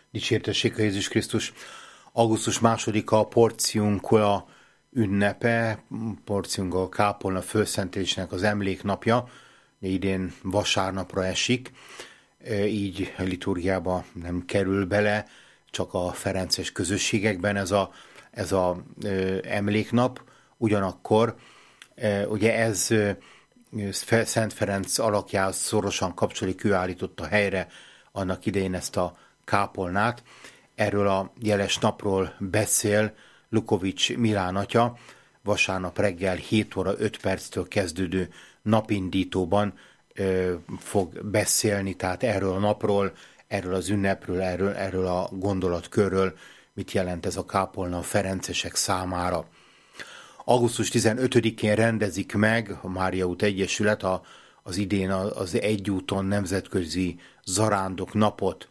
Dicsértessék a Jézus Krisztus! Augusztus 2-a a Porciuncula ünnepe, Porciuncula kápolna fölszentelésnek az emléknapja, idén vasárnapra esik, így a liturgiába nem kerül bele, csak a ferences közösségekben ez a emléknap. Ugyanakkor ugye ez Szent Ferenc alakjához szorosan kapcsolódik, ő állította helyre annak idején ezt a kápolnát. Erről a jeles napról beszél Lukovics Milán atya, vasárnap reggel 7 óra 5 perctől kezdődő napindítóban fog beszélni, tehát erről a napról, erről az ünnepről, erről a gondolatkörről, mit jelent ez a kápolna a ferencesek számára. Augusztus 15-én rendezik meg a Mária út Egyesület az idén az Egyúton nemzetközi zarándok napot.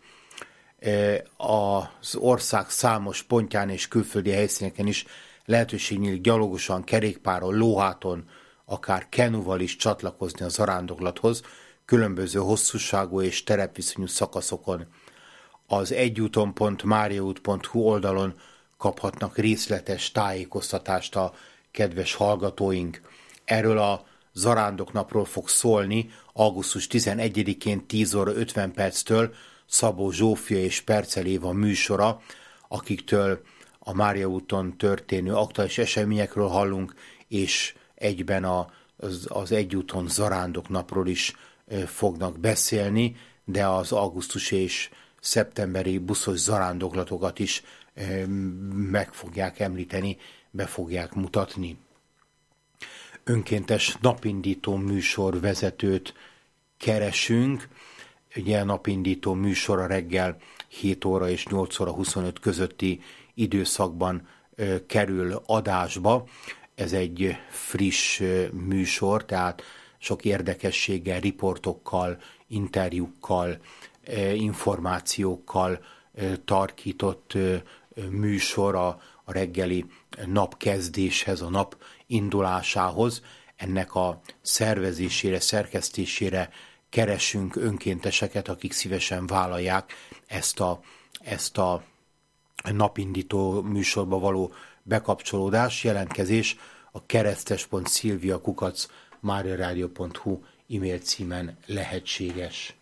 Az ország számos pontján és külföldi helyszíneken is lehetőség nyílik gyalogosan, kerékpáron, lóháton, akár kenuval is csatlakozni a zarándoklathoz, különböző hosszúságú és terepviszonyú szakaszokon. Az egyúton.mariaút.hu oldalon kaphatnak részletes tájékoztatást a kedves hallgatóink. Erről a zarándoknapról fog szólni augusztus 11-én 10 óra 50 perctől Szabó Zsófia és Percel Éva műsora, akiktől a Mária úton történő aktuális eseményekről hallunk, és egyben az Egyúton zarándoknapról is fognak beszélni, de az augusztus és szeptemberi buszos zarándoklatokat is meg fogják említeni, be fogják mutatni. Önkéntes napindító műsor vezetőt keresünk. Ugye a napindító műsor a reggel 7 óra és 8 óra 25 közötti időszakban kerül adásba. Ez egy friss műsor, tehát sok érdekességgel, riportokkal, interjúkkal, információkkal tarkított műsor a reggeli napkezdéshez, a nap indulásához. Ennek a szervezésére, szerkesztésére keresünk önkénteseket, akik szívesen vállalják ezt a napindító műsorba való bekapcsolódás. Jelentkezés a keresztes.szilvia@mariaradio.hu e-mail címen lehetséges.